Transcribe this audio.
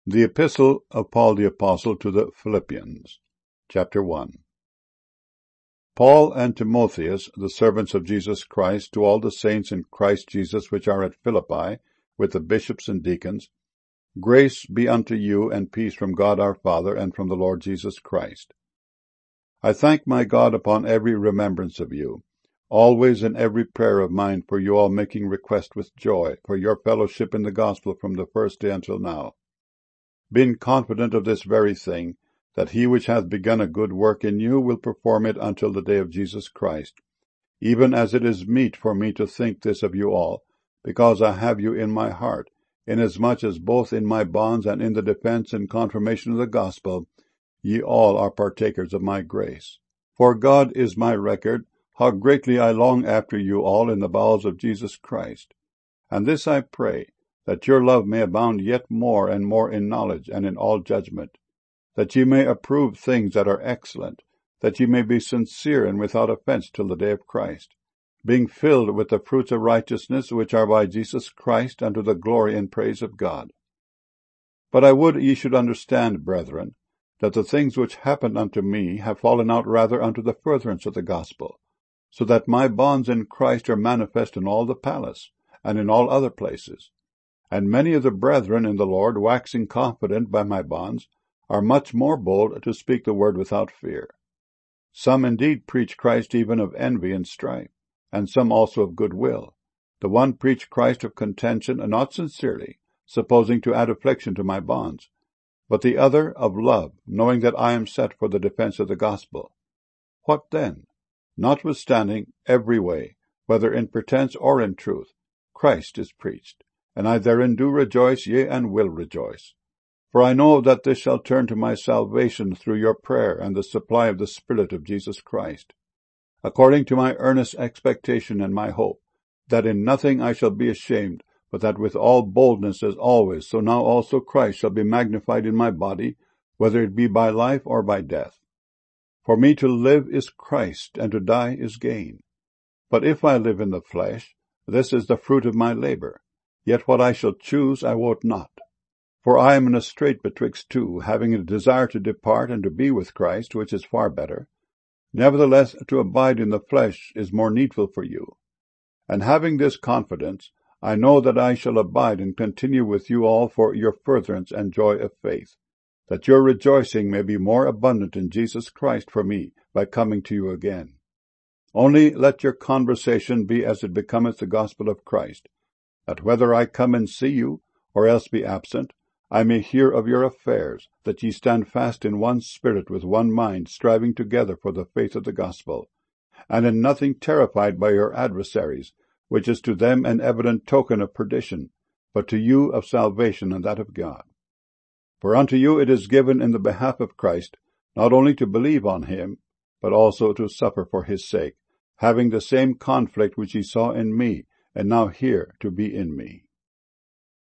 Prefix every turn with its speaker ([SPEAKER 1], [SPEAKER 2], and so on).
[SPEAKER 1] The Epistle of Paul the Apostle to the Philippians, Chapter 1. Paul and Timotheus, the servants of Jesus Christ, to all the saints in Christ Jesus which are at Philippi, with the bishops and deacons, grace be unto you and peace from God our Father and from the Lord Jesus Christ. I thank my God upon every remembrance of you, always in every prayer of mine for you all, making request with joy for your fellowship in the gospel from the first day until now, being confident of this very thing, that he which hath begun a good work in you will perform it until the day of Jesus Christ, even as it is meet for me to think this of you all, because I have you in my heart, inasmuch as both in my bonds and in the defense and confirmation of the gospel ye all are partakers of my grace. For God is my record, how greatly I long after you all in the bowels of Jesus Christ. And this I pray, that your love may abound yet more and more in knowledge and in all judgment, that ye may approve things that are excellent, that ye may be sincere and without offense till the day of Christ, being filled with the fruits of righteousness which are by Jesus Christ unto the glory and praise of God. But I would ye should understand, brethren, that the things which happened unto me have fallen out rather unto the furtherance of the gospel, so that my bonds in Christ are manifest in all the palace, and in all other places. And many of the brethren in the Lord, waxing confident by my bonds, are much more bold to speak the word without fear. Some indeed preach Christ even of envy and strife, and some also of good will. The one preach Christ of contention, and not sincerely, supposing to add affliction to my bonds, but the other of love, knowing that I am set for the defense of the gospel. What then? Notwithstanding, every way, whether in pretense or in truth, Christ is preached. And I therein do rejoice, yea, and will rejoice. For I know that this shall turn to my salvation through your prayer and the supply of the Spirit of Jesus Christ, according to my earnest expectation and my hope, that in nothing I shall be ashamed, but that with all boldness as always, so now also Christ shall be magnified in my body, whether it be by life or by death. For me to live is Christ, and to die is gain. But if I live in the flesh, this is the fruit of my labor. Yet what I shall choose I wot not. For I am in a strait betwixt two, having a desire to depart and to be with Christ, which is far better. Nevertheless, to abide in the flesh is more needful for you. And having this confidence, I know that I shall abide and continue with you all for your furtherance and joy of faith, that your rejoicing may be more abundant in Jesus Christ for me by coming to you again. Only let your conversation be as it becometh the gospel of Christ, that whether I come and see you, or else be absent, I may hear of your affairs, that ye stand fast in one spirit with one mind, striving together for the faith of the gospel, and in nothing terrified by your adversaries, which is to them an evident token of perdition, but to you of salvation and that of God. For unto you it is given in the behalf of Christ, not only to believe on him, but also to suffer for his sake, having the same conflict which ye saw in me, and now hear to be in me.